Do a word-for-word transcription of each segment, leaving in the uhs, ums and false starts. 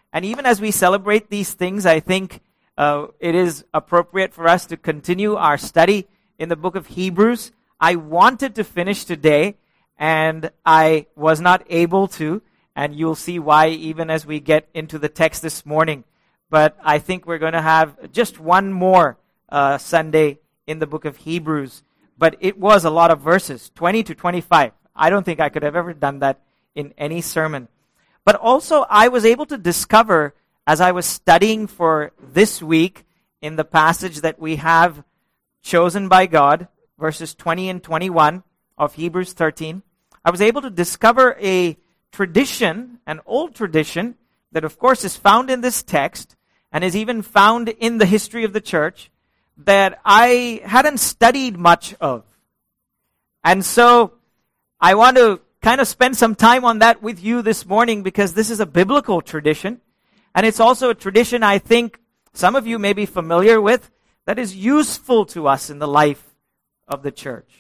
And even as we celebrate these things, I think uh, it is appropriate for us to continue our study in the book of Hebrews. I wanted to finish today, and I was not able to, and you'll see why even as we get into the text this morning. But I think we're going to have just one more uh, Sunday in the book of Hebrews. But it was a lot of verses, twenty to twenty-five. I don't think I could have ever done that in any sermon. But also, I was able to discover, as I was studying for this week in the passage that we have chosen by God, verses twenty and twenty-one of Hebrews thirteen, I was able to discover a tradition, an old tradition, that of course is found in this text, and is even found in the history of the church, that I hadn't studied much of. And so, I want to kind of spend some time on that with you this morning, because this is a biblical tradition, and it's also a tradition I think some of you may be familiar with, that is useful to us in the life of the church.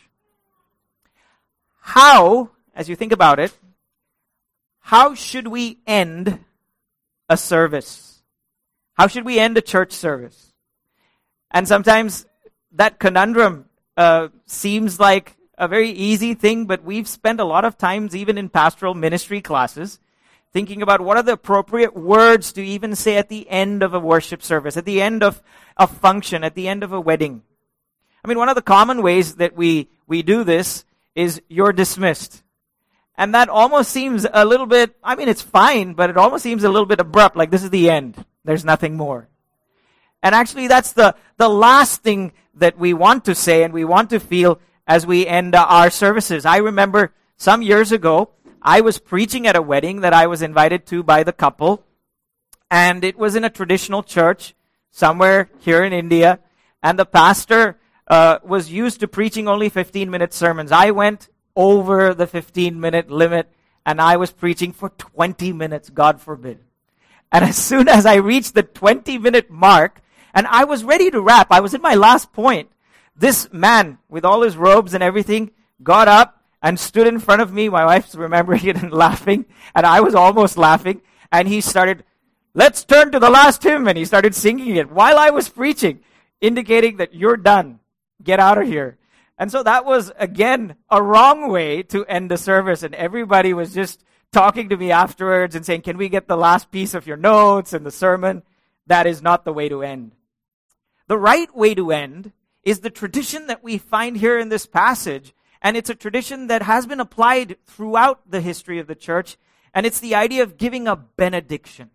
How, as you think about it, how should we end a service? How should we end a church service? And sometimes that conundrum uh, seems like a very easy thing, but we've spent a lot of times, even in pastoral ministry classes, thinking about what are the appropriate words to even say at the end of a worship service, at the end of a function, at the end of a wedding. I mean, one of the common ways that we, we do this is "you're dismissed." And that almost seems a little bit, I mean, it's fine, but it almost seems a little bit abrupt, like this is the end. There's nothing more. And actually, that's the, the last thing that we want to say and we want to feel as we end our services. I remember some years ago, I was preaching at a wedding that I was invited to by the couple, and it was in a traditional church somewhere here in India, and the pastor uh, was used to preaching only fifteen-minute sermons. I went over the fifteen-minute limit, and I was preaching for twenty minutes, God forbid. And as soon as I reached the twenty-minute mark, and I was ready to wrap, I was in my last point, this man, with all his robes and everything, got up and stood in front of me. My wife's remembering it and laughing, and I was almost laughing. And he started, "Let's turn to the last hymn," and he started singing it while I was preaching, indicating that you're done. Get out of here. And so that was, again, a wrong way to end the service. And everybody was just talking to me afterwards and saying, "Can we get the last piece of your notes and the sermon?" That is not the way to end. The right way to end is the tradition that we find here in this passage. And it's a tradition that has been applied throughout the history of the church. And it's the idea of giving a benediction.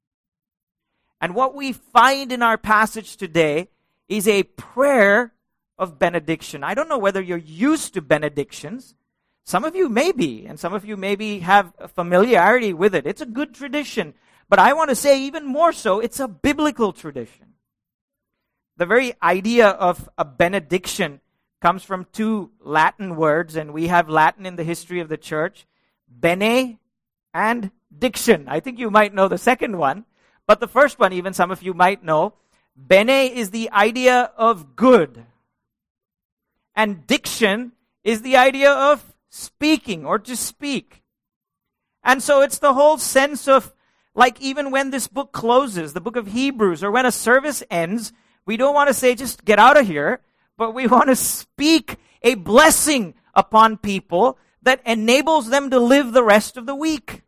And what we find in our passage today is a prayer of benediction. I don't know whether you're used to benedictions. Some of you may be, and some of you maybe have a familiarity with it. It's a good tradition. But I want to say even more so, it's a biblical tradition. The very idea of a benediction comes from two Latin words, and we have Latin in the history of the church, bene and diction. I think you might know the second one, but the first one, even some of you might know. Bene is the idea of good, and diction is the idea of speaking or to speak. And so it's the whole sense of, like, even when this book closes, the book of Hebrews, or when a service ends, we don't want to say, "Just get out of here," but we want to speak a blessing upon people that enables them to live the rest of the week.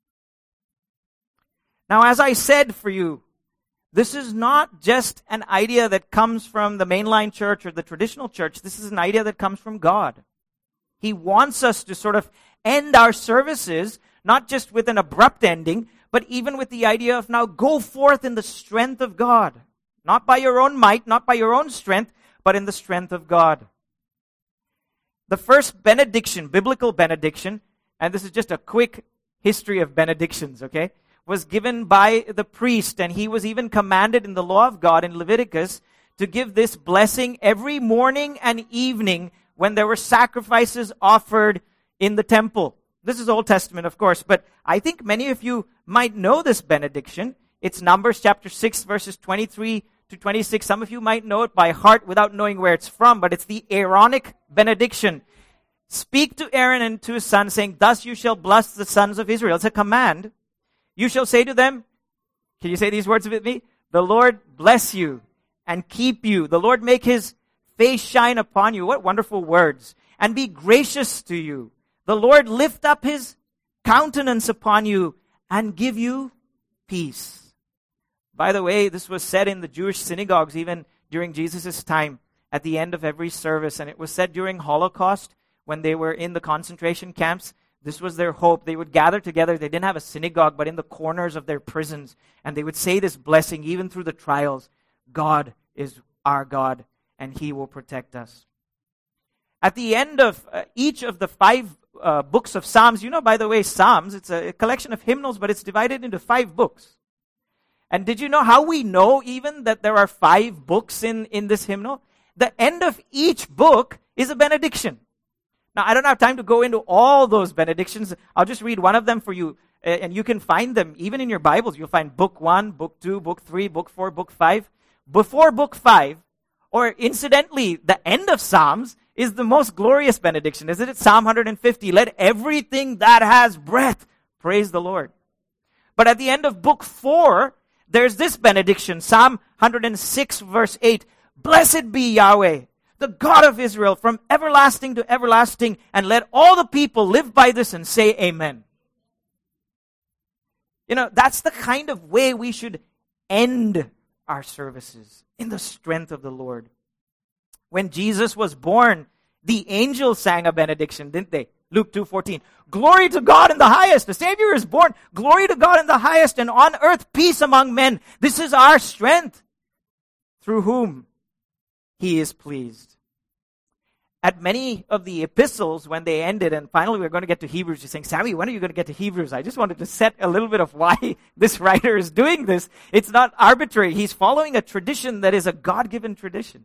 Now, as I said for you, this is not just an idea that comes from the mainline church or the traditional church. This is an idea that comes from God. He wants us to sort of end our services, not just with an abrupt ending, but even with the idea of now go forth in the strength of God. Not by your own might, not by your own strength, but in the strength of God. The first benediction, biblical benediction, and this is just a quick history of benedictions, okay, was given by the priest, and he was even commanded in the law of God in Leviticus to give this blessing every morning and evening when there were sacrifices offered in the temple. This is Old Testament, of course, but I think many of you might know this benediction. It's Numbers chapter six, verses twenty-three to twenty-six. Some of you might know it by heart without knowing where it's from, but it's the Aaronic benediction. "Speak to Aaron and to his sons, saying, 'Thus you shall bless the sons of Israel.'" It's a command. "You shall say to them, Can you say these words with me? The Lord bless you and keep you. The Lord make his face shine upon you. What wonderful words. And be gracious to you. The Lord lift up his countenance upon you and give you peace. By the way, this was said in the Jewish synagogues even during Jesus' time at the end of every service. And it was said during Holocaust when they were in the concentration camps. This was their hope. They would gather together. They didn't have a synagogue, but in the corners of their prisons. And they would say this blessing even through the trials. God is our God, and he will protect us. At the end of uh, each of the five uh, books of Psalms, you know, by the way, Psalms, it's a, a collection of hymnals, but it's divided into five books. And did you know how we know even that there are five books in, in this hymnal? The end of each book is a benediction. Now, I don't have time to go into all those benedictions. I'll just read one of them for you. And you can find them even in your Bibles. You'll find book one, book two, book three, book four, book five. Before book five, or incidentally, the end of Psalms is the most glorious benediction, isn't it? Psalm one hundred fifty, let everything that has breath praise the Lord. But at the end of book four, there's this benediction, Psalm one hundred six verse eight, blessed be Yahweh, the God of Israel, from everlasting to everlasting, and let all the people live by this and say amen. You know, that's the kind of way we should end our services, in the strength of the Lord. When Jesus was born, the angels sang a benediction, didn't they? Luke two fourteen. Glory to God in the highest. The Savior is born. Glory to God in the highest, and on earth peace among men. This is our strength, through whom he is pleased. At many of the epistles, when they ended, and finally we're going to get to Hebrews, you're saying, Sammy, when are you going to get to Hebrews? I just wanted to set a little bit of why this writer is doing this. It's not arbitrary. He's following a tradition that is a God-given tradition.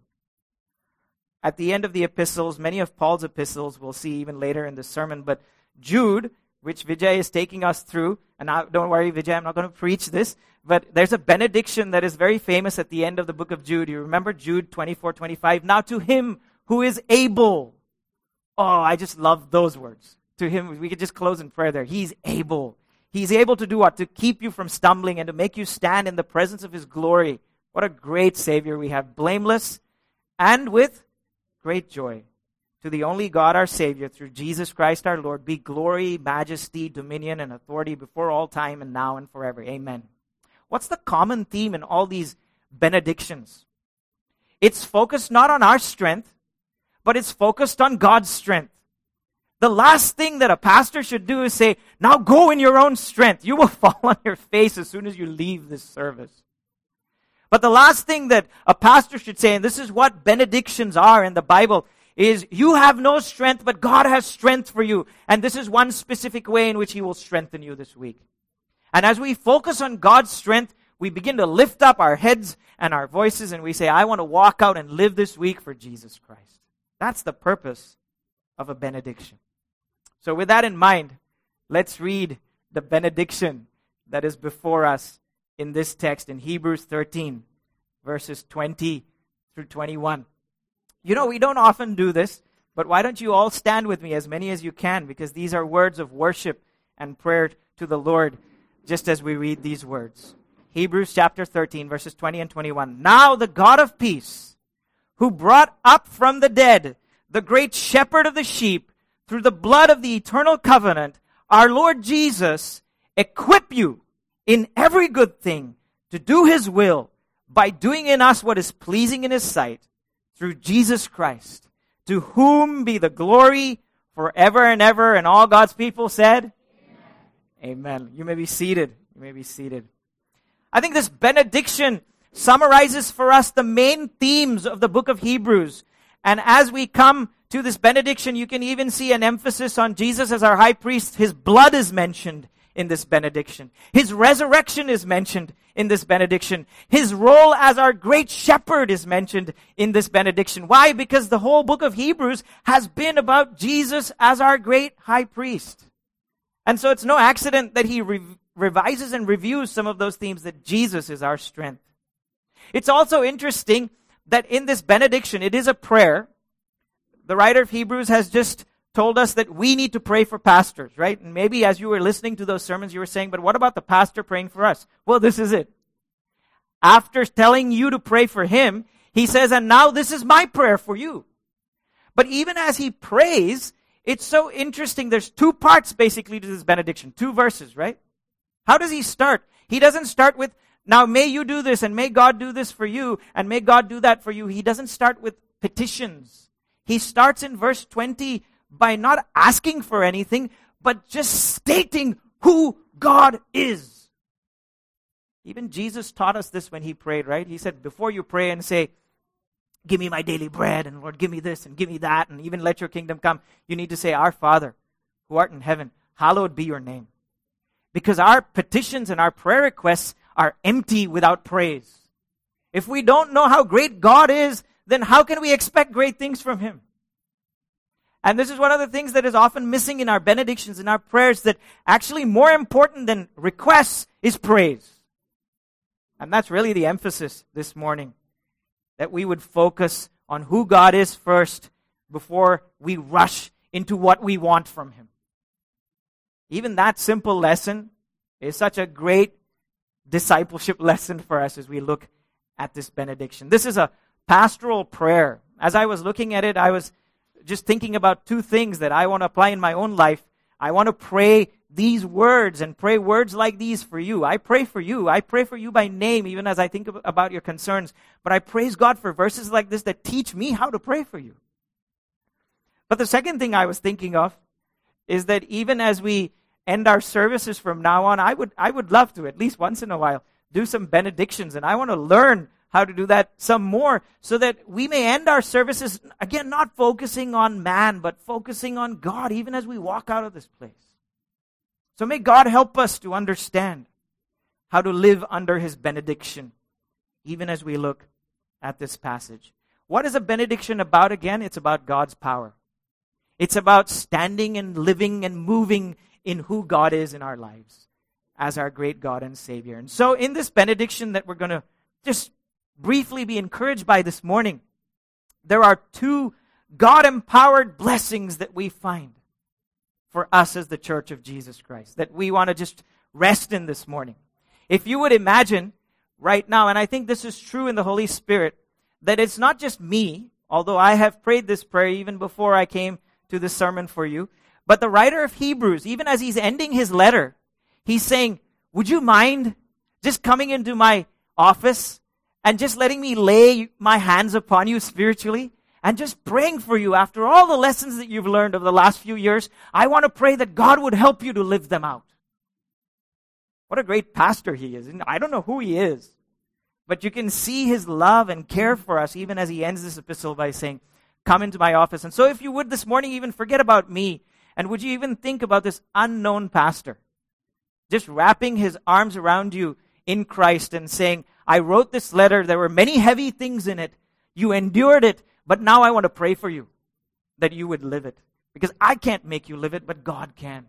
At the end of the epistles, many of Paul's epistles, we'll see even later in the sermon, but Jude, which Vijay is taking us through, and now, don't worry, Vijay, I'm not going to preach this, but there's a benediction that is very famous at the end of the book of Jude. You remember Jude twenty-four twenty-five? Now to him who is able. Oh, I just love those words. To him, we could just close in prayer there. He's able. He's able to do what? To keep you from stumbling and to make you stand in the presence of his glory. What a great Savior we have. Blameless and with great joy. To the only God our Savior, through Jesus Christ our Lord, be glory, majesty, dominion, and authority before all time and now and forever. Amen. What's the common theme in all these benedictions? It's focused not on our strength, but it's focused on God's strength. The last thing that a pastor should do is say, now go in your own strength. You will fall on your face as soon as you leave this service. But the last thing that a pastor should say, and this is what benedictions are in the Bible, is you have no strength, but God has strength for you. And this is one specific way in which he will strengthen you this week. And as we focus on God's strength, we begin to lift up our heads and our voices and we say, I want to walk out and live this week for Jesus Christ. That's the purpose of a benediction. So with that in mind, let's read the benediction that is before us in this text in Hebrews thirteen, verses twenty through twenty-one. You know, we don't often do this, but why don't you all stand with me, as many as you can, because these are words of worship and prayer to the Lord, just as we read these words. Hebrews chapter thirteen, verses twenty and twenty-one. Now the God of peace, who brought up from the dead the great shepherd of the sheep through the blood of the eternal covenant, our Lord Jesus, equip you in every good thing to do his will by doing in us what is pleasing in his sight, through Jesus Christ, to whom be the glory forever and ever. And all God's people said, Amen. Amen. You may be seated. You may be seated. I think this benediction summarizes for us the main themes of the book of Hebrews. And as we come to this benediction, you can even see an emphasis on Jesus as our high priest. His blood is mentioned in this benediction. His resurrection is mentioned in this benediction. His role as our great shepherd is mentioned in this benediction. Why? Because the whole book of Hebrews has been about Jesus as our great high priest. And so it's no accident that he re- revises and reviews some of those themes, that Jesus is our strength. It's also interesting that in this benediction, it is a prayer. The writer of Hebrews has just told us that we need to pray for pastors, right? And maybe as you were listening to those sermons, you were saying, but what about the pastor praying for us? Well, this is it. after telling you to pray for him, he says, and now this is my prayer for you. But even as he prays, it's so interesting. There's two parts basically to this benediction. Two verses, right? How does he start? He doesn't start with, now may you do this, and may God do this for you, and may God do that for you. He doesn't start with petitions. He starts in verse twenty by not asking for anything, but just stating who God is. Even Jesus taught us this when he prayed, right? He said, before you pray and say, give me my daily bread, and Lord, give me this, and give me that, and even let your kingdom come, you need to say, our Father, who art in heaven, hallowed be your name. Because our petitions and our prayer requests are empty without praise. If we don't know how great God is, then how can we expect great things from him? And this is one of the things that is often missing in our benedictions, in our prayers, that actually more important than requests is praise. And that's really the emphasis this morning, that we would focus on who God is first before we rush into what we want from him. Even that simple lesson is such a great discipleship lesson for us as we look at this benediction. This is a pastoral prayer. As I was looking at it, I was just thinking about two things that I want to apply in my own life. I want to pray these words and pray words like these for you. I pray for you. I pray for you by name, even as I think about your concerns. But I praise God for verses like this that teach me how to pray for you. But the second thing I was thinking of is that even as we end our services from now on, I would I would love to, at least once in a while, do some benedictions. And I want to learn how to do that some more so that we may end our services, again, not focusing on man, but focusing on God, even as we walk out of this place. So may God help us to understand how to live under his benediction, even as we look at this passage. What is a benediction about again? It's about God's power. It's about standing and living and moving in who God is in our lives as our great God and Savior. And so in this benediction that we're going to just briefly be encouraged by this morning, there are two God-empowered blessings that we find for us as the Church of Jesus Christ, that we want to just rest in this morning. If you would imagine right now, and I think this is true in the Holy Spirit, that it's not just me, although I have prayed this prayer even before I came to this sermon for you, but the writer of Hebrews, even as he's ending his letter, he's saying, would you mind just coming into my office and just letting me lay my hands upon you spiritually and just praying for you after all the lessons that you've learned over the last few years? I want to pray that God would help you to live them out. What a great pastor he is. I don't know who he is, but you can see his love and care for us even as he ends this epistle by saying, come into my office. And so if you would this morning even forget about me, and would you even think about this unknown pastor just wrapping his arms around you in Christ and saying, I wrote this letter, there were many heavy things in it, you endured it, but now I want to pray for you that you would live it. Because I can't make you live it, but God can.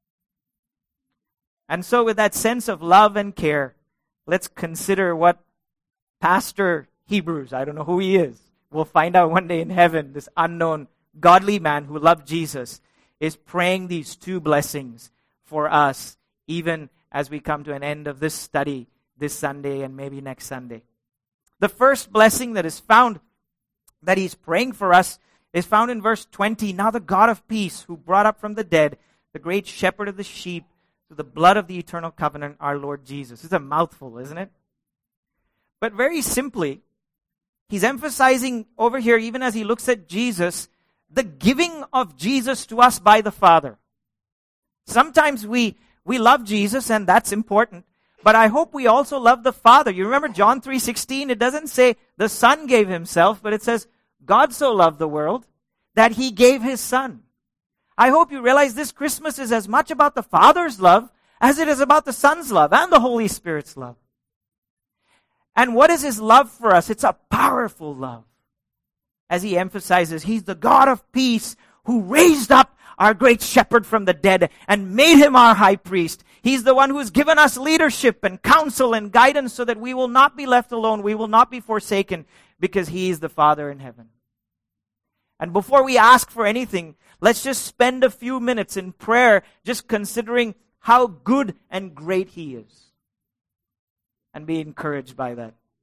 And so with that sense of love and care, let's consider what Pastor Hebrews, I don't know who he is, we'll find out one day in heaven, this unknown godly man who loved Jesus, is praying these two blessings for us, even as we come to an end of this study this Sunday and maybe next Sunday. The first blessing that is found, that he's praying for us, is found in verse twenty. Now the God of peace, who brought up from the dead the great shepherd of the sheep through the blood of the eternal covenant, our Lord Jesus. It's a mouthful, isn't it? But very simply, he's emphasizing over here, even as he looks at Jesus, the giving of Jesus to us by the Father. Sometimes we, we love Jesus, and that's important. But I hope we also love the Father. You remember John three sixteen? It doesn't say the Son gave himself, but it says God so loved the world that he gave his Son. I hope you realize this Christmas is as much about the Father's love as it is about the Son's love and the Holy Spirit's love. And what is his love for us? It's a powerful love. As he emphasizes, he's the God of peace who raised up our great shepherd from the dead and made him our high priest. He's the one who has given us leadership and counsel and guidance so that we will not be left alone. We will not be forsaken because he is the Father in heaven. And before we ask for anything, let's just spend a few minutes in prayer just considering how good and great he is. And be encouraged by that.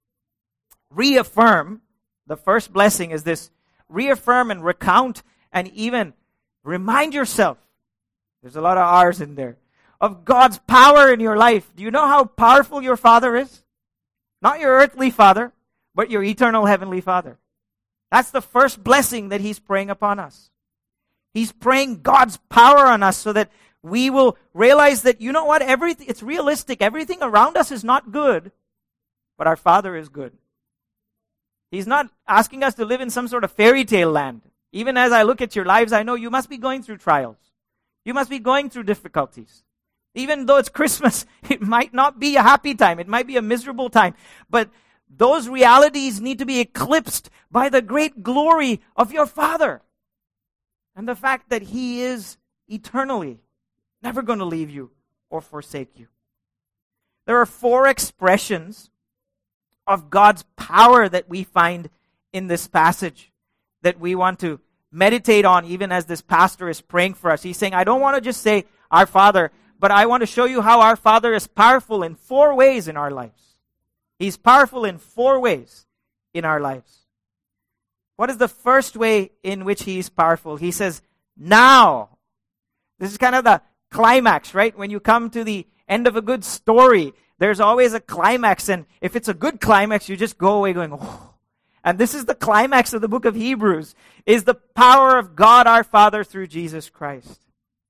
reaffirm. The first blessing is this: reaffirm and recount and even remind yourself. There's a lot of R's in there. Of God's power in your life. Do you know how powerful your Father is? Not your earthly Father, but your eternal heavenly Father. That's the first blessing that He's praying upon us. He's praying God's power on us so that we will realize that, you know what, everything, it's realistic. Everything around us is not good, but our Father is good. He's not asking us to live in some sort of fairy tale land. Even as I look at your lives, I know you must be going through trials. You must be going through difficulties. Even though it's Christmas, it might not be a happy time. It might be a miserable time. But those realities need to be eclipsed by the great glory of your Father. And the fact that He is eternally never going to leave you or forsake you. There are four expressions of God's power that we find in this passage that we want to meditate on even as this pastor is praying for us. He's saying, I don't want to just say, our Father, but I want to show you how our Father is powerful in four ways in our lives. He's powerful in four ways in our lives. What is the first way in which He is powerful? He says, now. This is kind of the climax, right? When you come to the end of a good story, there's always a climax. And if it's a good climax, you just go away going, oh. And this is the climax of the book of Hebrews, is the power of God our Father through Jesus Christ.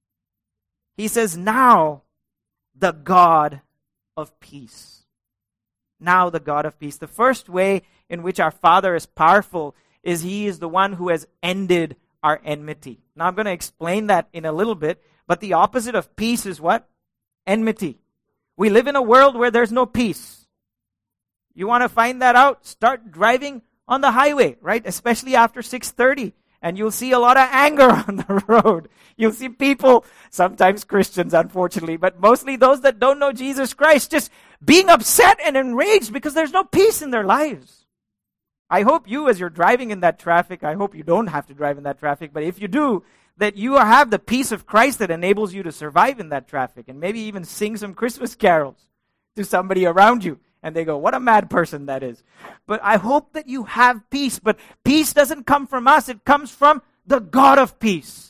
He says, now the God of peace. Now the God of peace. The first way in which our Father is powerful is He is the one who has ended our enmity. Now I'm going to explain that in a little bit, but the opposite of peace is what? Enmity. We live in a world where there's no peace. You want to find that out? Start driving on the highway, right? Especially after six thirty. And you'll see a lot of anger on the road. You'll see people, sometimes Christians unfortunately, but mostly those that don't know Jesus Christ, just being upset and enraged because there's no peace in their lives. I hope you, as you're driving in that traffic, I hope you don't have to drive in that traffic, but if you do, that you have the peace of Christ that enables you to survive in that traffic and maybe even sing some Christmas carols to somebody around you. And they go, what a mad person that is. But I hope that you have peace. But peace doesn't come from us. It comes from the God of peace.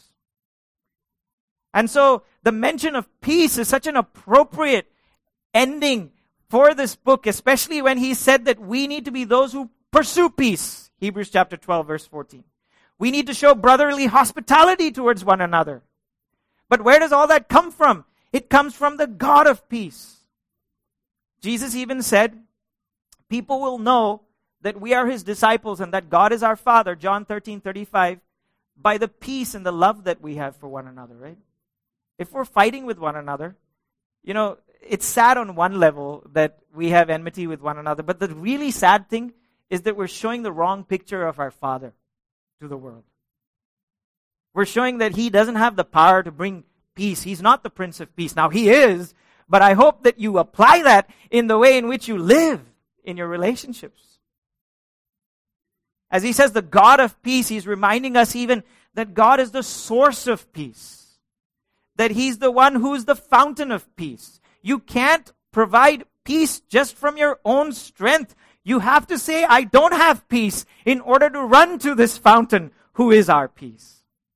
And so the mention of peace is such an appropriate ending for this book, especially when he said that we need to be those who pursue peace. Hebrews chapter twelve, verse fourteen. We need to show brotherly hospitality towards one another. But where does all that come from? It comes from the God of peace. Jesus even said, people will know that we are His disciples and that God is our Father, John thirteen thirty-five, by the peace and the love that we have for one another, right? If we're fighting with one another, you know, it's sad on one level that we have enmity with one another, but the really sad thing is that we're showing the wrong picture of our Father to the world. We're showing that He doesn't have the power to bring peace. He's not the Prince of Peace. Now, He is, but I hope that you apply that in the way in which you live in your relationships. As he says, the God of peace, He's reminding us even that God is the source of peace. That He's the one who's the fountain of peace. You can't provide peace just from your own strength. You have to say, I don't have peace, in order to run to this fountain who is our peace.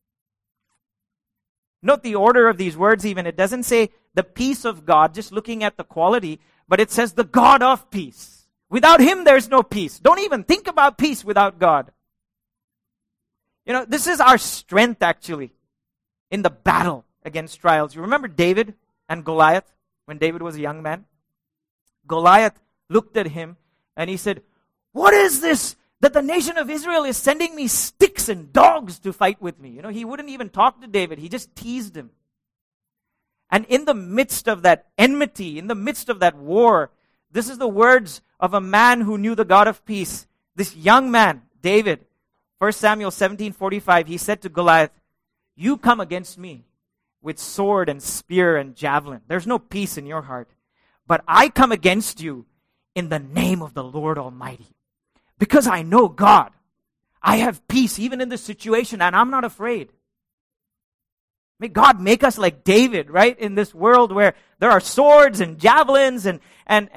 Note the order of these words even. It doesn't say the peace of God, just looking at the quality, but it says the God of peace. Without Him, there's no peace. Don't even think about peace without God. You know, this is our strength actually in the battle against trials. You remember David and Goliath when David was a young man? Goliath looked at him and he said, what is this that the nation of Israel is sending me sticks and dogs to fight with me? You know, he wouldn't even talk to David. He just teased him. And in the midst of that enmity, in the midst of that war, this is the words of a man who knew the God of peace. This young man, David, First Samuel seventeen forty-five, he said to Goliath, you come against me with sword and spear and javelin. There's no peace in your heart. But I come against you in the name of the Lord Almighty. Because I know God. I have peace even in this situation and I'm not afraid. May God make us like David, right? In this world where there are swords and javelins and, and, and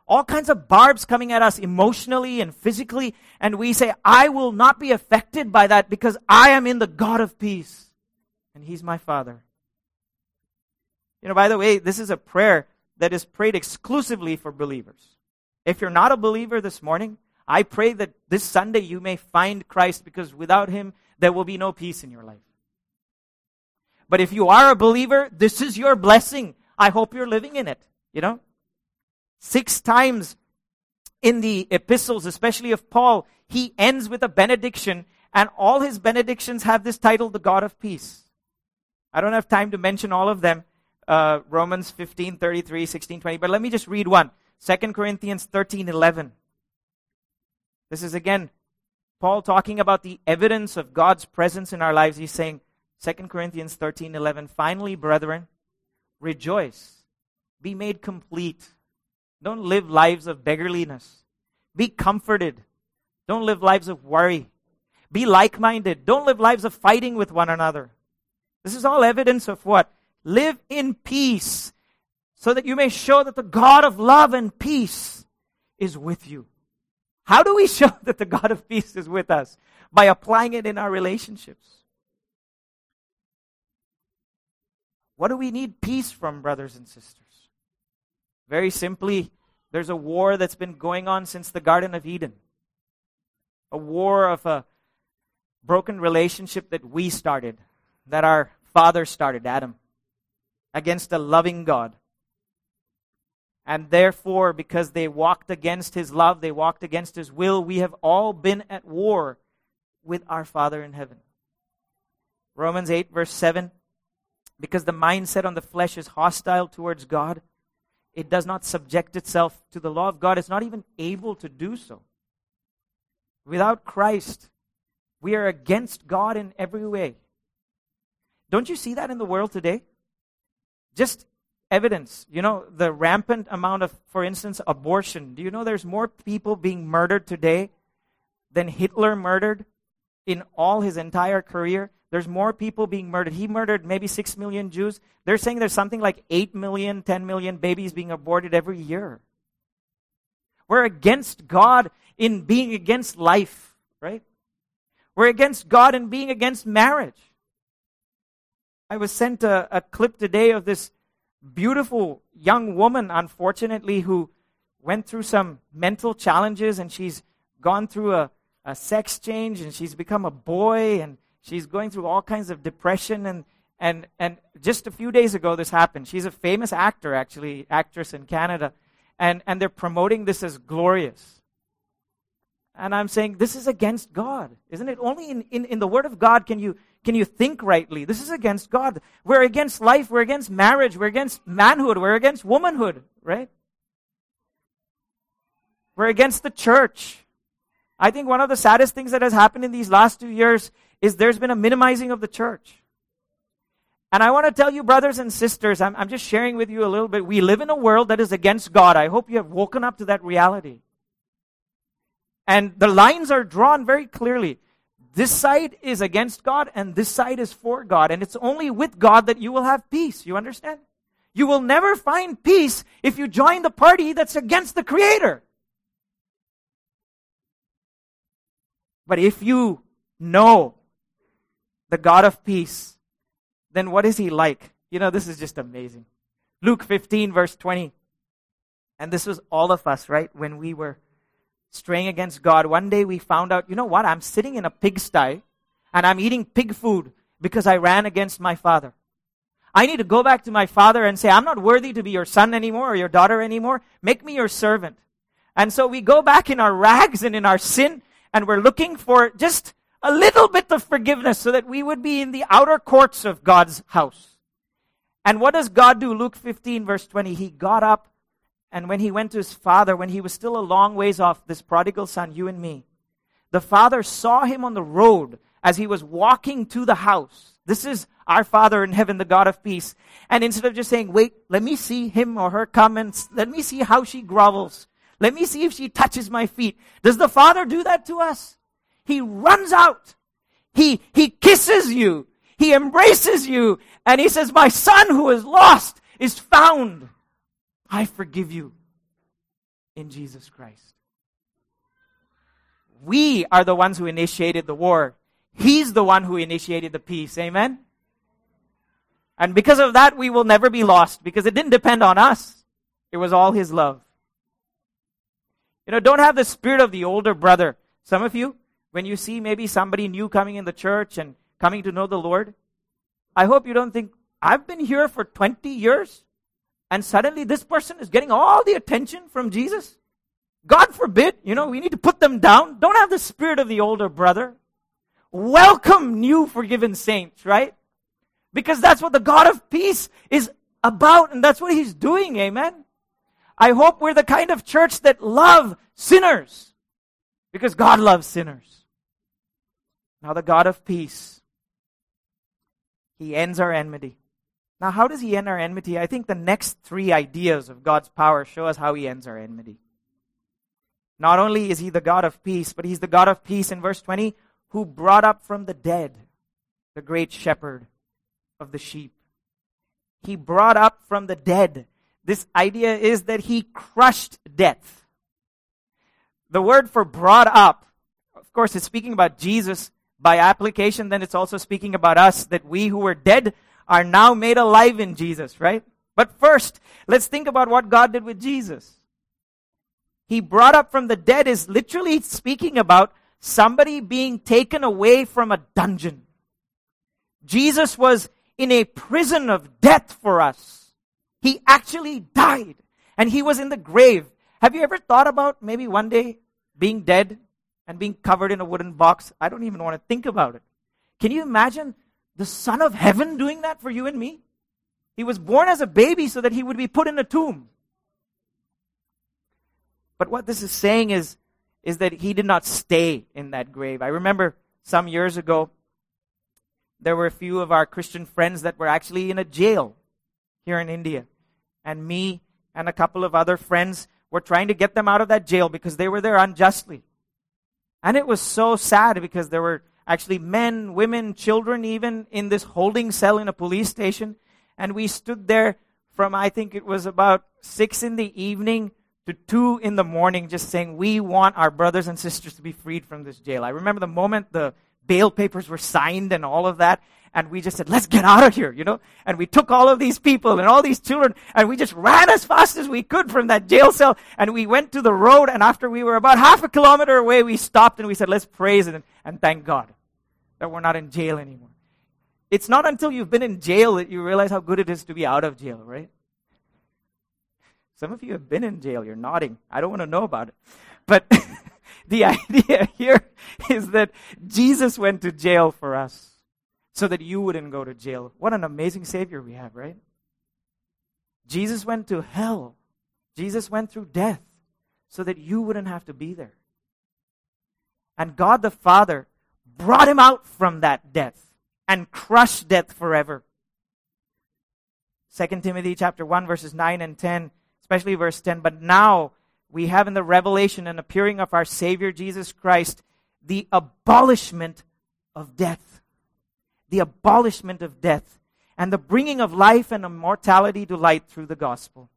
all kinds of barbs coming at us emotionally and physically, and we say, I will not be affected by that because I am in the God of peace, and He's my Father. You know, by the way, this is a prayer that is prayed exclusively for believers. If you're not a believer this morning, I pray that this Sunday you may find Christ, because without Him, there will be no peace in your life. But if you are a believer, this is your blessing. I hope you're living in it, you know. Six times in the epistles, especially of Paul, he ends with a benediction, and all his benedictions have this title, the God of peace. I don't have time to mention all of them, uh, Romans fifteen, thirty-three, sixteen, twenty, but let me just read one. Second Corinthians thirteen, eleven. This is again Paul talking about the evidence of God's presence in our lives. He's saying, Second Corinthians thirteen, eleven, finally, brethren, rejoice, be made complete. Don't live lives of beggarliness. Be comforted. Don't live lives of worry. Be like-minded. Don't live lives of fighting with one another. This is all evidence of what? Live in peace, so that you may show that the God of love and peace is with you. How do we show that the God of peace is with us? By applying it in our relationships. What do we need peace from, brothers and sisters? Very simply, there's a war that's been going on since the Garden of Eden. A war of a broken relationship that we started, that our father started, Adam, against a loving God. And therefore, because they walked against His love, they walked against His will, we have all been at war with our Father in heaven. Romans eight, verse seven, because the mindset on the flesh is hostile towards God, it does not subject itself to the law of God. It's not even able to do so. Without Christ, we are against God in every way. Don't you see that in the world today? Just evidence. You know, the rampant amount of, for instance, abortion. Do you know there's more people being murdered today than Hitler murdered in all his entire career? There's more people being murdered. He murdered maybe six million Jews. They're saying there's something like eight million, ten million babies being aborted every year. We're against God in being against life, right? We're against God in being against marriage. I was sent a, a clip today of this beautiful young woman, unfortunately, who went through some mental challenges, and she's gone through a, a sex change, and she's become a boy, and she's going through all kinds of depression, and, and, and just a few days ago this happened. She's a famous actor, actually, actress in Canada, and, and they're promoting this as glorious. And I'm saying, this is against God, isn't it? Only in, in, in the Word of God can you, can you think rightly. This is against God. We're against life, we're against marriage, we're against manhood, we're against womanhood, right? We're against the church. I think one of the saddest things that has happened in these last two years is there's been a minimizing of the church. And I want to tell you, brothers and sisters, I'm, I'm just sharing with you a little bit. We live in a world that is against God. I hope you have woken up to that reality. And the lines are drawn very clearly. This side is against God, and this side is for God. And it's only with God that you will have peace. You understand? You will never find peace if you join the party that's against the Creator. But if you know the God of peace, then what is He like? You know, this is just amazing. Luke fifteen, verse twenty. And this was all of us, right? When we were straying against God. One day we found out, you know what? I'm sitting in a pigsty and I'm eating pig food because I ran against my father. I need to go back to my father and say, I'm not worthy to be your son anymore or your daughter anymore. Make me your servant. And so we go back in our rags and in our sin, and we're looking for just a little bit of forgiveness so that we would be in the outer courts of God's house. And what does God do? Luke fifteen, verse twenty. He got up, and when he went to his father, when he was still a long ways off, this prodigal son, you and me, the father saw him on the road as he was walking to the house. This is our Father in heaven, the God of peace. And instead of just saying, wait, let me see him or her come and let me see how she grovels. Let me see if she touches my feet. Does the Father do that to us? He runs out. He, he kisses you. He embraces you. And he says, my son who is lost is found. I forgive you. in Jesus Christ. We are the ones who initiated the war. He's the one who initiated the peace. Amen? And because of that, we will never be lost, because it didn't depend on us. It was all His love. You know, don't have the spirit of the older brother. Some of you, when you see maybe somebody new coming in the church and coming to know the Lord, I hope you don't think, I've been here for twenty years and suddenly this person is getting all the attention from Jesus. God forbid, you know, we need to put them down. Don't have the spirit of the older brother. Welcome new forgiven saints, right? Because that's what the God of peace is about, and that's what He's doing, amen? I hope we're the kind of church that love sinners, because God loves sinners. Now the God of peace, He ends our enmity. Now how does He end our enmity? I think the next three ideas of God's power show us how He ends our enmity. Not only is He the God of peace, but He's the God of peace in verse twenty, who brought up from the dead the great shepherd of the sheep. He brought up from the dead. This idea is that He crushed death. The word for brought up, of course, is speaking about Jesus. By application, then it's also speaking about us, that we who were dead are now made alive in Jesus, right? But first, let's think about what God did with Jesus. He brought up from the dead is literally speaking about somebody being taken away from a dungeon. Jesus was in a prison of death for us. He actually died, and He was in the grave. Have you ever thought about maybe one day being dead and being covered in a wooden box? I don't even want to think about it. Can you imagine the Son of Heaven doing that for you and me? He was born as a baby so that He would be put in a tomb. But what this is saying is, is that He did not stay in that grave. I remember some years ago, there were a few of our Christian friends that were actually in a jail here in India. And me and a couple of other friends were trying to get them out of that jail because they were there unjustly. And it was so sad because there were actually men, women, children even in this holding cell in a police station. And we stood there from, I think it was about six in the evening to two in the morning, just saying, we want our brothers and sisters to be freed from this jail. I remember the moment the bail papers were signed and all of that, and we just said, let's get out of here, you know. And we took all of these people and all these children, and we just ran as fast as we could from that jail cell, and we went to the road, and after we were about half a kilometer away, we stopped and we said, let's praise and, and thank God that we're not in jail anymore. It's not until you've been in jail that you realize how good it is to be out of jail, right? Some of you have been in jail. You're nodding. I don't want to know about it. But the idea here is that Jesus went to jail for us so that you wouldn't go to jail. What an amazing Savior we have, right? Jesus went to hell. Jesus went through death so that you wouldn't have to be there. And God the Father brought Him out from that death and crushed death forever. Second Timothy chapter one, verses nine and ten, especially verse ten, but now we have in the revelation and appearing of our Savior Jesus Christ the abolishment of death. The abolishment of death and the bringing of life and immortality to light through the gospel.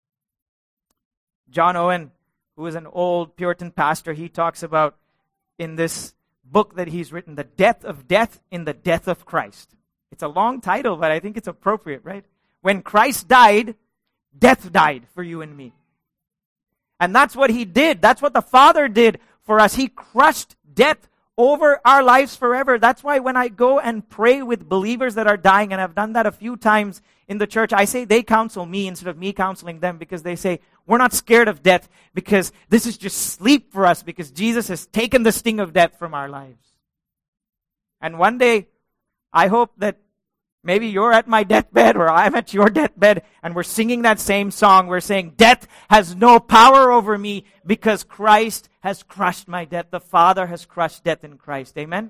John Owen, who is an old Puritan pastor, he talks about in this book that he's written, the death of death in the death of Christ. It's a long title, but I think it's appropriate, right? When Christ died, death died for you and me. And that's what He did. That's what the Father did for us. He crushed death over our lives forever. That's why when I go and pray with believers that are dying, and I've done that a few times in the church, I say they counsel me instead of me counseling them, because they say, we're not scared of death because this is just sleep for us, because Jesus has taken the sting of death from our lives. And one day, I hope that maybe you're at my deathbed or I'm at your deathbed and we're singing that same song. We're saying, death has no power over me because Christ has crushed my death. The Father has crushed death in Christ. Amen?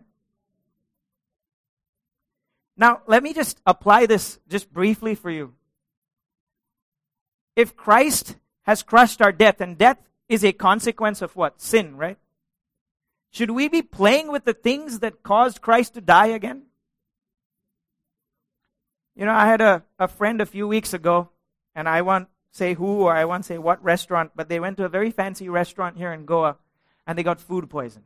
Now, let me just apply this just briefly for you. If Christ has crushed our death, and death is a consequence of what? Sin, right? Should we be playing with the things that caused Christ to die again? You know, I had a, a friend a few weeks ago, and I want say who or I won't say what restaurant, but they went to a very fancy restaurant here in Goa and they got food poisoned.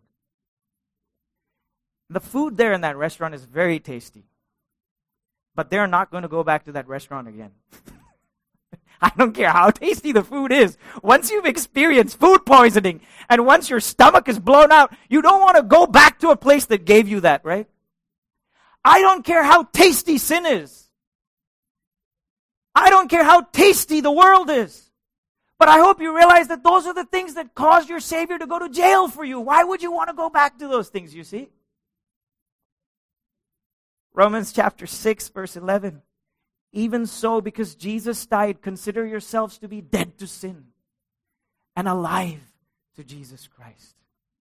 The food there in that restaurant is very tasty. But they're not going to go back to that restaurant again. I don't care how tasty the food is. Once you've experienced food poisoning and once your stomach is blown out, you don't want to go back to a place that gave you that, right? I don't care how tasty sin is. I don't care how tasty the world is. But I hope you realize that those are the things that caused your Savior to go to jail for you. Why would you want to go back to those things, you see? Romans chapter six, verse eleven. Even so, because Jesus died, consider yourselves to be dead to sin and alive to Jesus Christ.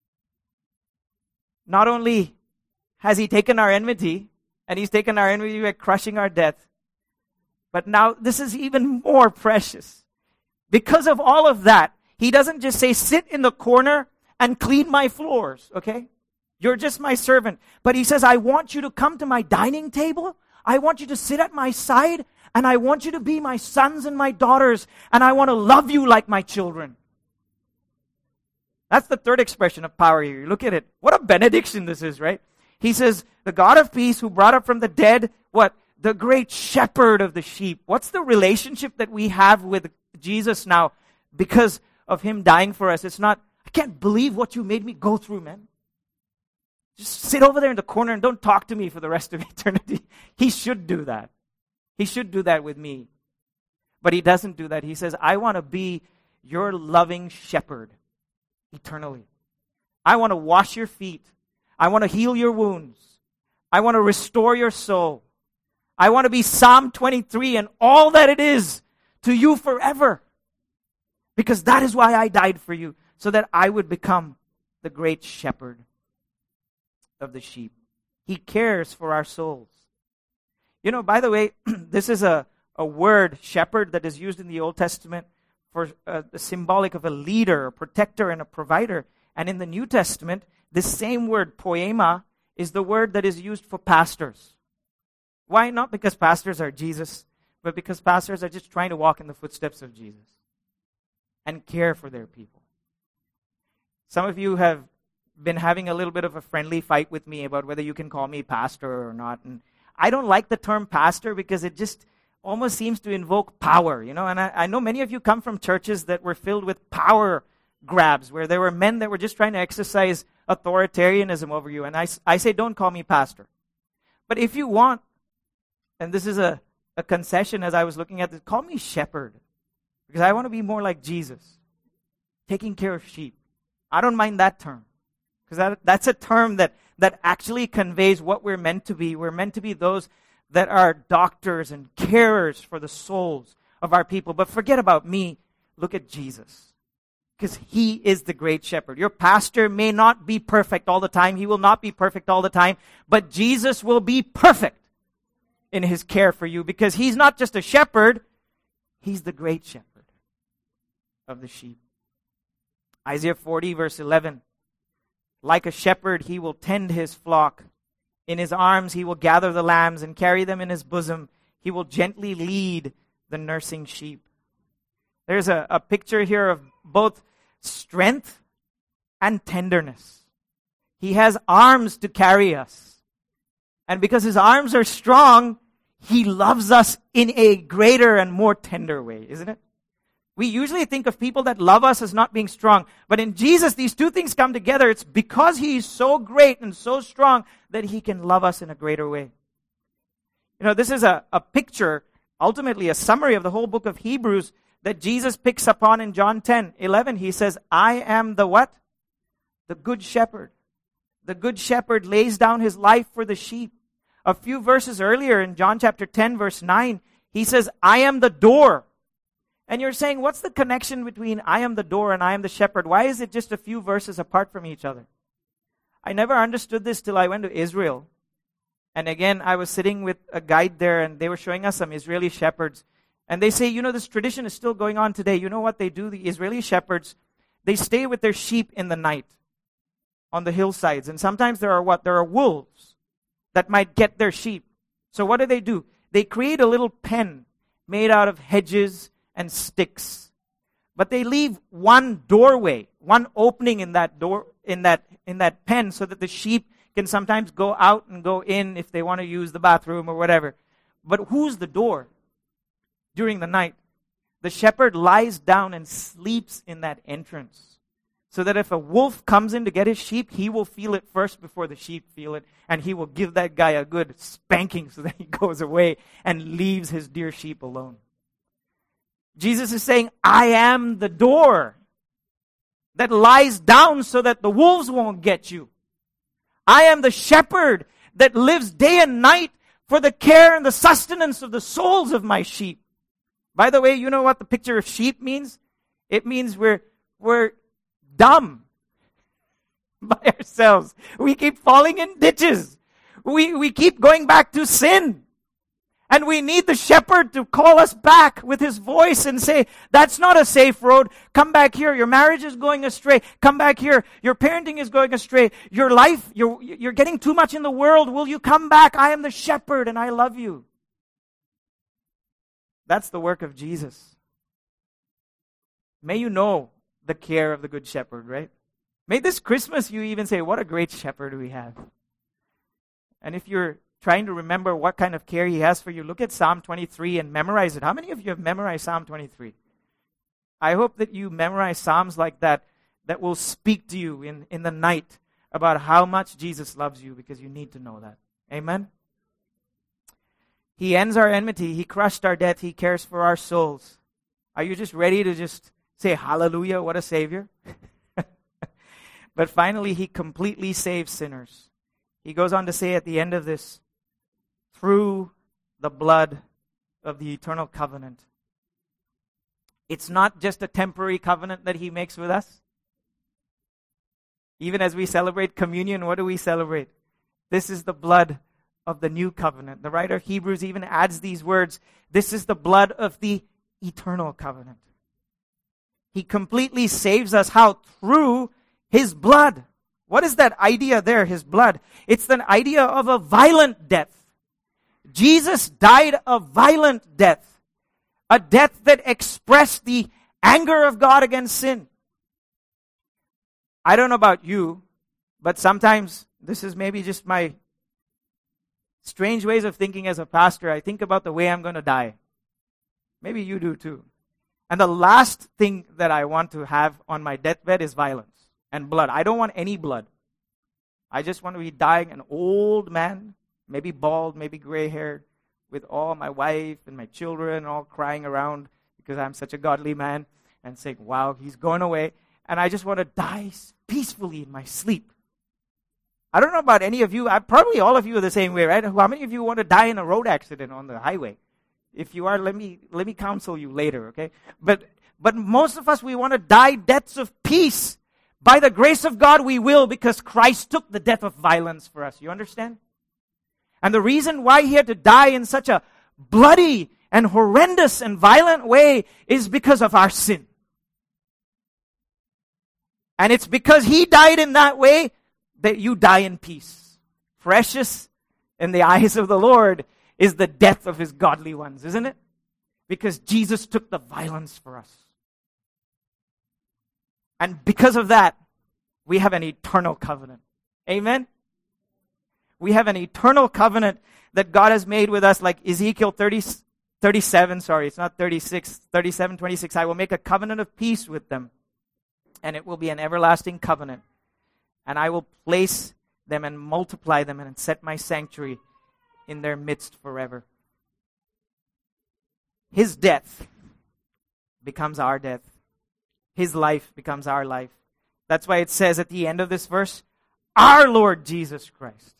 Not only has He taken our enmity, and He's taken our enmity by crushing our death, but now this is even more precious. Because of all of that, He doesn't just say, sit in the corner and clean my floors, okay? You're just my servant. But He says, I want you to come to my dining table. I want you to sit at my side. And I want you to be my sons and my daughters. And I want to love you like my children. That's the third expression of power here. Look at it. What a benediction this is, right? He says, the God of peace who brought up from the dead, what? The great shepherd of the sheep. What's the relationship that we have with Jesus now because of Him dying for us? It's not, I can't believe what you made me go through, man. Just sit over there in the corner and don't talk to me for the rest of eternity. He should do that. He should do that with me. But He doesn't do that. He says, I want to be your loving shepherd eternally. I want to wash your feet. I want to heal your wounds. I want to restore your soul. I want to be Psalm twenty-three and all that it is to you forever. Because that is why I died for you, so that I would become the great shepherd of the sheep. He cares for our souls. You know, by the way, this is a, a word, shepherd, that is used in the Old Testament for uh, the symbolic of a leader, a protector, and a provider. And in the New Testament, this same word, poema, is the word that is used for pastors. Why? Not because pastors are Jesus, but because pastors are just trying to walk in the footsteps of Jesus and care for their people. Some of you have been having a little bit of a friendly fight with me about whether you can call me pastor or not. And I don't like the term pastor because it just almost seems to invoke power, you know. And I, I know many of you come from churches that were filled with power grabs, where there were men that were just trying to exercise authoritarianism over you. And I, I say, don't call me pastor. But if you want, and this is a, a concession as I was looking at this, call me shepherd. Because I want to be more like Jesus, taking care of sheep. I don't mind that term. Because that, that's a term that, that actually conveys what we're meant to be. We're meant to be those that are doctors and carers for the souls of our people. But forget about me. Look at Jesus. Because He is the great shepherd. Your pastor may not be perfect all the time. He will not be perfect all the time. But Jesus will be perfect in His care for you. Because He's not just a shepherd. He's the great shepherd of the sheep. Isaiah forty verse eleven. Like a shepherd, He will tend His flock. In His arms, He will gather the lambs and carry them in His bosom. He will gently lead the nursing sheep. There's a, a picture here of both strength and tenderness. He has arms to carry us. And because His arms are strong, He loves us in a greater and more tender way, isn't it? We usually think of people that love us as not being strong. But in Jesus, these two things come together. It's because He is so great and so strong that He can love us in a greater way. You know, this is a, a picture, ultimately a summary of the whole book of Hebrews that Jesus picks up on in John ten eleven. He says, I am the what? The good shepherd. The good shepherd lays down his life for the sheep. A few verses earlier in John chapter ten verse nine, He says, I am the door. And you're saying, what's the connection between I am the door and I am the shepherd? Why is it just a few verses apart from each other? I never understood this till I went to Israel. And again, I was sitting with a guide there and they were showing us some Israeli shepherds. And they say, you know, this tradition is still going on today. You know what they do? The Israeli shepherds, they stay with their sheep in the night on the hillsides. And sometimes there are what? There are wolves that might get their sheep. So what do they do? They create a little pen made out of hedges and sticks. But they leave one doorway, one opening in that door, in that in that pen, so that the sheep can sometimes go out and go in if they want to use the bathroom or whatever. But who's the door? During the night, the shepherd lies down and sleeps in that entrance, so that if a wolf comes in to get his sheep, he will feel it first before the sheep feel it, and he will give that guy a good spanking so that he goes away and leaves his dear sheep alone. Jesus is saying, I am the door that lies down so that the wolves won't get you. I am the shepherd that lives day and night for the care and the sustenance of the souls of my sheep. By the way, you know what the picture of sheep means? It means we're, we're dumb by ourselves. We keep falling in ditches. We, we keep going back to sin. And we need the shepherd to call us back with his voice and say, that's not a safe road. Come back here. Your marriage is going astray. Come back here. Your parenting is going astray. Your life, you're, you're getting too much in the world. Will you come back? I am the shepherd and I love you. That's the work of Jesus. May you know the care of the good shepherd, right? May this Christmas you even say, what a great shepherd we have. And if you're trying to remember what kind of care he has for you, look at Psalm twenty-three and memorize it. How many of you have memorized Psalm twenty-three? I hope that you memorize Psalms like that, that will speak to you in, in the night about how much Jesus loves you, because you need to know that. Amen? He ends our enmity. He crushed our death. He cares for our souls. Are you just ready to just say, hallelujah, what a Savior? But finally, he completely saves sinners. He goes on to say at the end of this, through the blood of the eternal covenant. It's not just a temporary covenant that he makes with us. Even as we celebrate communion, what do we celebrate? This is the blood of the new covenant. The writer of Hebrews even adds these words, this is the blood of the eternal covenant. He completely saves us. How? Through his blood. What is that idea there, his blood? It's the idea of a violent death. Jesus died a violent death. A death that expressed the anger of God against sin. I don't know about you, but sometimes, this is maybe just my strange ways of thinking as a pastor, I think about the way I'm going to die. Maybe you do too. And the last thing that I want to have on my deathbed is violence and blood. I don't want any blood. I just want to be dying an old man, maybe bald, maybe gray-haired, with all my wife and my children all crying around because I'm such a godly man and saying, wow, he's going away. And I just want to die peacefully in my sleep. I don't know about any of you. I, probably all of you are the same way, right? How many of you want to die in a road accident on the highway? If you are, let me let me counsel you later, okay? But but most of us, we want to die deaths of peace. By the grace of God, we will, because Christ took the death of violence for us. You understand? And the reason why he had to die in such a bloody and horrendous and violent way is because of our sin. And it's because he died in that way that you die in peace. Precious in the eyes of the Lord is the death of his godly ones, isn't it? Because Jesus took the violence for us. And because of that, we have an eternal covenant. Amen? We have an eternal covenant that God has made with us, like Ezekiel thirty, thirty-seven, sorry, it's not thirty-six, thirty-seven, twenty-six. I will make a covenant of peace with them, and it will be an everlasting covenant. And I will place them and multiply them and set my sanctuary in their midst forever. His death becomes our death. His life becomes our life. That's why it says at the end of this verse, our Lord Jesus Christ.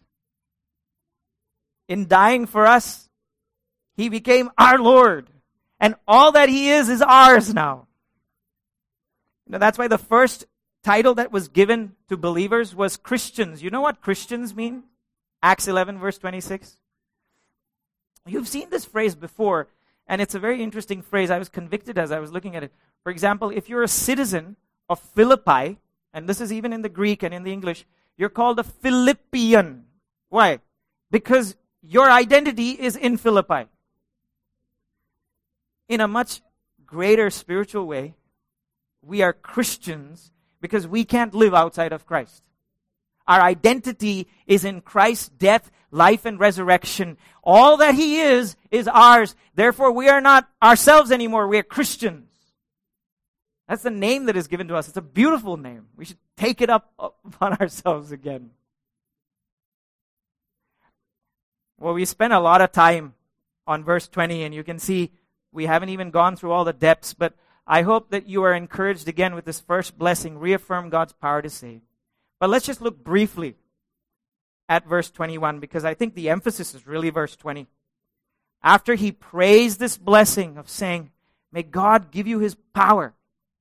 In dying for us, he became our Lord. And all that he is, is ours now. You know, that's why the first title that was given to believers was Christians. You know what Christians mean? Acts eleven verse twenty-six. You've seen this phrase before, and it's a very interesting phrase. I was convicted as I was looking at it. For example, if you're a citizen of Philippi, and this is even in the Greek and in the English, you're called a Philippian. Why? Because your identity is in Philippi. In a much greater spiritual way, we are Christians because we can't live outside of Christ. Our identity is in Christ's death, life, and resurrection. All that He is, is ours. Therefore, we are not ourselves anymore. We are Christians. That's the name that is given to us. It's a beautiful name. We should take it up upon ourselves again. Well, we spent a lot of time on verse twenty, and you can see we haven't even gone through all the depths, but I hope that you are encouraged again with this first blessing, reaffirm God's power to save. But let's just look briefly at verse twenty-one, because I think the emphasis is really verse twenty. After he prays this blessing of saying, may God give you His power,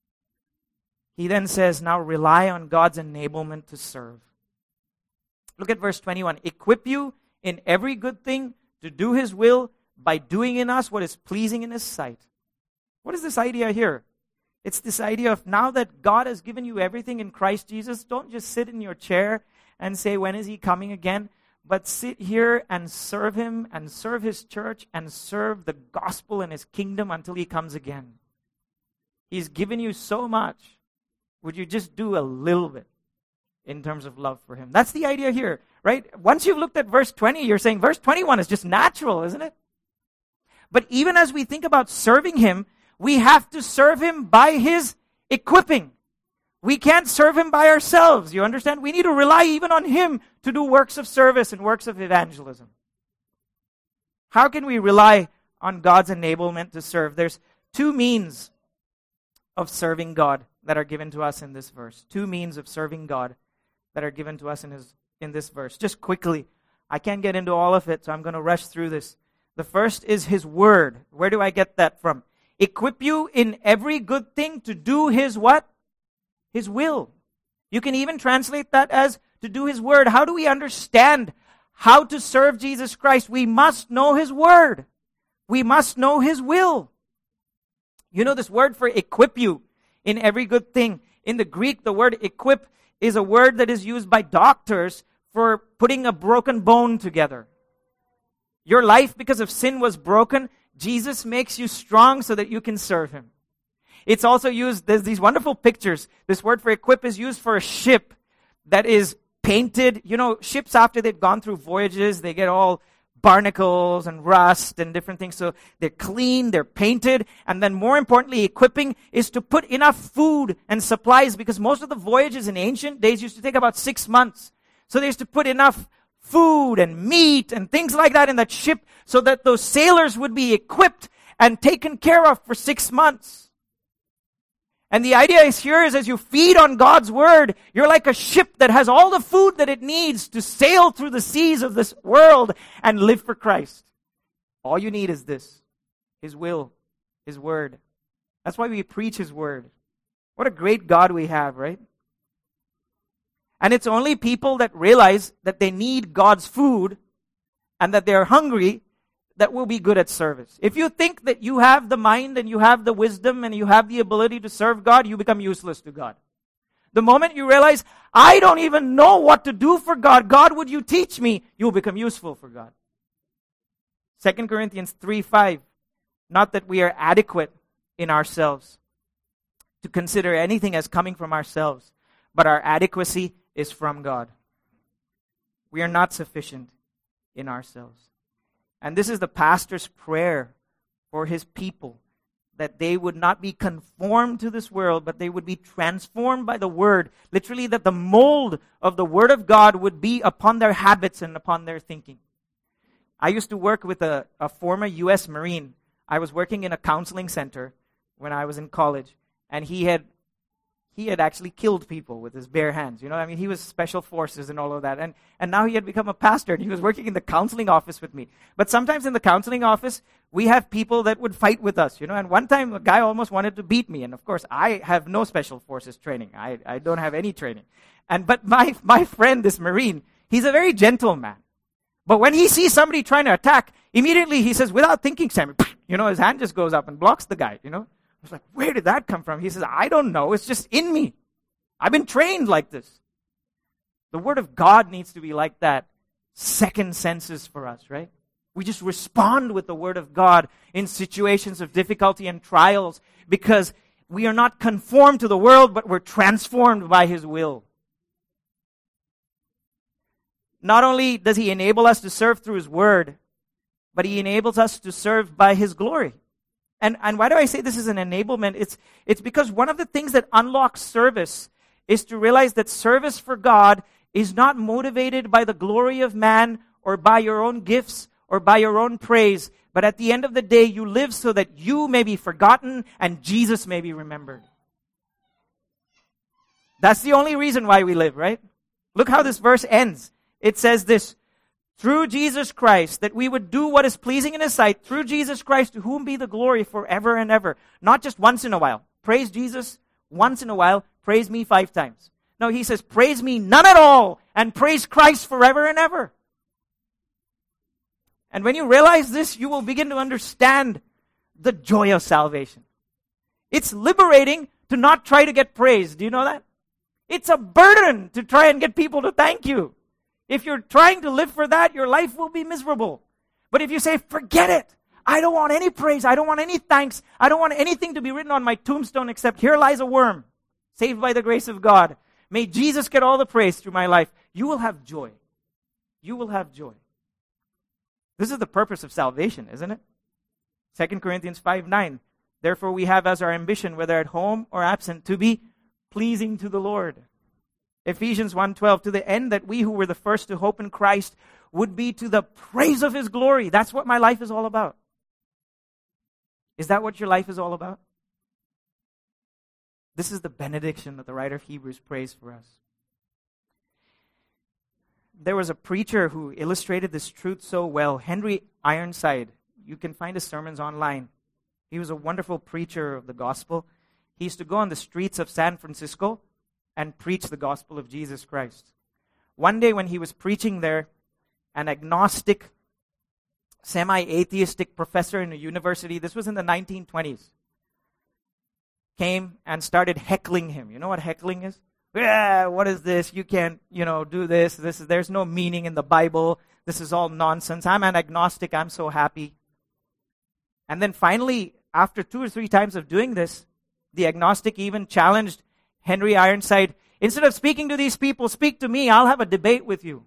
he then says, now rely on God's enablement to serve. Look at verse twenty-one. Equip you in every good thing to do His will by doing in us what is pleasing in His sight. What is this idea here? It's this idea of now that God has given you everything in Christ Jesus, don't just sit in your chair and say, when is He coming again? But sit here and serve Him and serve His church and serve the gospel and His kingdom until He comes again. He's given you so much. Would you just do a little bit in terms of love for Him? That's the idea here, right? Once you've looked at verse twenty, you're saying verse twenty-one is just natural, isn't it? But even as we think about serving Him, we have to serve Him by His equipping. We can't serve Him by ourselves, you understand? We need to rely even on Him to do works of service and works of evangelism. How can we rely on God's enablement to serve? There's two means of serving God that are given to us in this verse. Two means of serving God that are given to us in his in this verse. Just quickly, I can't get into all of it, so I'm going to rush through this. The first is His word. Where do I get that from? Equip you in every good thing to do His what? His will. You can even translate that as to do His word. How do we understand how to serve Jesus Christ? We must know His word. We must know His will. You know this word for equip you in every good thing. In the Greek, the word equip is a word that is used by doctors for putting a broken bone together. Your life, because of sin, was broken. Jesus makes you strong so that you can serve Him. It's also used, there's these wonderful pictures. This word for equip is used for a ship that is painted. You know, ships after they've gone through voyages, they get all barnacles and rust and different things. So they're clean, they're painted. And then more importantly, equipping is to put enough food and supplies, because most of the voyages in ancient days used to take about six months. So they used to put enough food and meat and things like that in that ship so that those sailors would be equipped and taken care of for six months. And the idea is here is as you feed on God's word, you're like a ship that has all the food that it needs to sail through the seas of this world and live for Christ. All you need is this, His will, His word. That's why we preach His word. What a great God we have, right? And it's only people that realize that they need God's food and that they're hungry that will be good at service. If you think that you have the mind and you have the wisdom and you have the ability to serve God, you become useless to God. The moment you realize, I don't even know what to do for God, God, would you teach me? You'll become useful for God. Second Corinthians three five, not that we are adequate in ourselves to consider anything as coming from ourselves, but our adequacy is from God. We are not sufficient in ourselves. And this is the pastor's prayer for his people, that they would not be conformed to this world, but they would be transformed by the word. Literally, that the mold of the word of God would be upon their habits and upon their thinking. I used to work with a, a former U S Marine. I was working in a counseling center when I was in college, and he had He had actually killed people with his bare hands. You know, I mean, he was special forces and all of that. And, and now he had become a pastor, and he was working in the counseling office with me. But sometimes in the counseling office, we have people that would fight with us, you know. And one time, a guy almost wanted to beat me. And of course, I have no special forces training. I, I don't have any training. And But my, my friend, this Marine, he's a very gentle man. But when he sees somebody trying to attack, immediately he says, without thinking, Samuel, you know, his hand just goes up and blocks the guy, you know. I was like, where did that come from? He says, I don't know. It's just in me. I've been trained like this. The Word of God needs to be like that. Second senses for us, right? We just respond with the Word of God in situations of difficulty and trials because we are not conformed to the world, but we're transformed by His will. Not only does He enable us to serve through His Word, but He enables us to serve by His glory. And, and why do I say this is an enablement? It's, it's because one of the things that unlocks service is to realize that service for God is not motivated by the glory of man or by your own gifts or by your own praise, but at the end of the day, you live so that you may be forgotten and Jesus may be remembered. That's the only reason why we live, right? Look how this verse ends. It says this, through Jesus Christ, that we would do what is pleasing in His sight, through Jesus Christ, to whom be the glory forever and ever. Not just once in a while. Praise Jesus once in a while, praise me five times. No, He says, praise me none at all, and praise Christ forever and ever. And when you realize this, you will begin to understand the joy of salvation. It's liberating to not try to get praise. Do you know that? It's a burden to try and get people to thank you. If you're trying to live for that, your life will be miserable. But if you say, forget it. I don't want any praise. I don't want any thanks. I don't want anything to be written on my tombstone except here lies a worm, saved by the grace of God. May Jesus get all the praise through my life. You will have joy. You will have joy. This is the purpose of salvation, isn't it? Second Corinthians five nine. Therefore we have as our ambition, whether at home or absent, to be pleasing to the Lord. Ephesians one twelve, to the end that we who were the first to hope in Christ would be to the praise of His glory. That's what my life is all about. Is that what your life is all about? This is the benediction that the writer of Hebrews prays for us. There was a preacher who illustrated this truth so well, Henry Ironside. You can find his sermons online. He was a wonderful preacher of the gospel. He used to go on the streets of San Francisco and preach the gospel of Jesus Christ. One day when he was preaching there, an agnostic, semi-atheistic professor in a university, this was in the nineteen twenties, came and started heckling him. You know what heckling is? Yeah, what is this? You can't, you know, do this. This is, there's no meaning in the Bible. This is all nonsense. I'm an agnostic. I'm so happy. And then finally, after two or three times of doing this, the agnostic even challenged Henry Ironside, instead of speaking to these people, speak to me. I'll have a debate with you.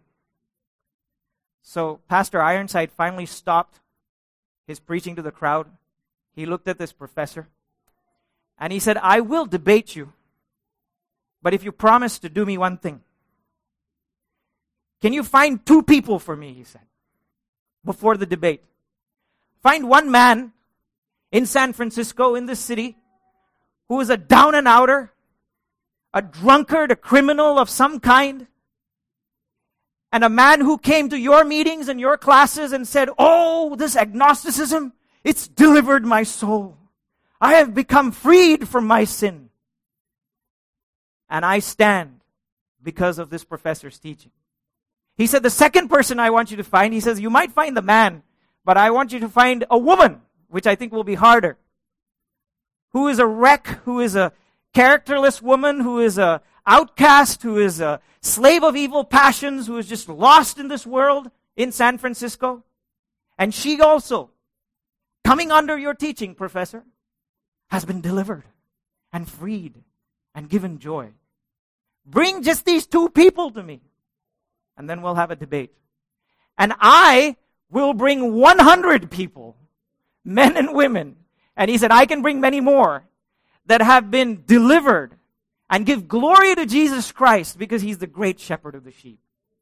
So Pastor Ironside finally stopped his preaching to the crowd. He looked at this professor and he said, I will debate you. But if you promise to do me one thing, can you find two people for me, he said, before the debate. Find one man in San Francisco, in this city, who is a down and outer, a drunkard, a criminal of some kind, and a man who came to your meetings and your classes and said, oh, this agnosticism, it's delivered my soul. I have become freed from my sin. And I stand because of this professor's teaching. He said, the second person I want you to find, he says, you might find the man, but I want you to find a woman, which I think will be harder, who is a wreck, who is a characterless woman, who is a outcast, who is a slave of evil passions, who is just lost in this world in San Francisco. And she also, coming under your teaching, professor, has been delivered and freed and given joy. Bring just these two people to me, and then we'll have a debate. And I will bring one hundred people, men and women. And he said, I can bring many more that have been delivered and give glory to Jesus Christ because He's the great shepherd of the sheep.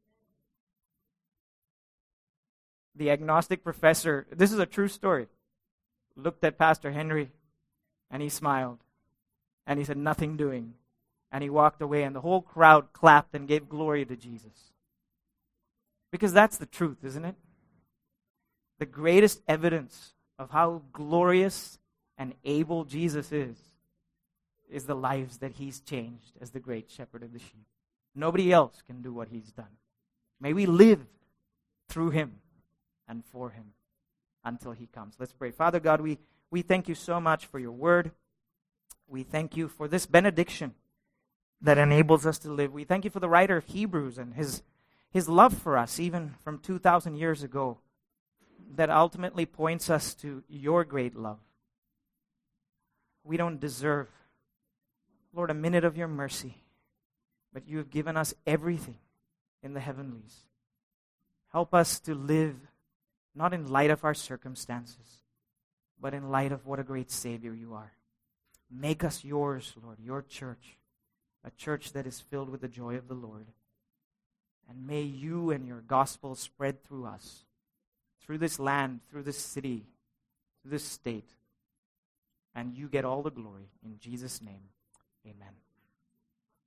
The agnostic professor, this is a true story, looked at Pastor Henry and he smiled. And he said, nothing doing. And he walked away and the whole crowd clapped and gave glory to Jesus. Because that's the truth, isn't it? The greatest evidence of how glorious and able Jesus is, is the lives that He's changed as the great shepherd of the sheep. Nobody else can do what He's done. May we live through Him and for Him until He comes. Let's pray. Father God, we, we thank You so much for Your word. We thank You for this benediction that enables us to live. We thank You for the writer of Hebrews and his, his love for us, even from two thousand years ago. that ultimately points us to your great love. We don't deserve, Lord, a minute of your mercy, but you have given us everything in the heavenlies. Help us to live not in light of our circumstances, but in light of what a great Savior you are. Make us yours, Lord, your church, a church that is filled with the joy of the Lord. And may you and your gospel spread through us, through this land, through this city, through this state. And you get all the glory. In Jesus' name, amen.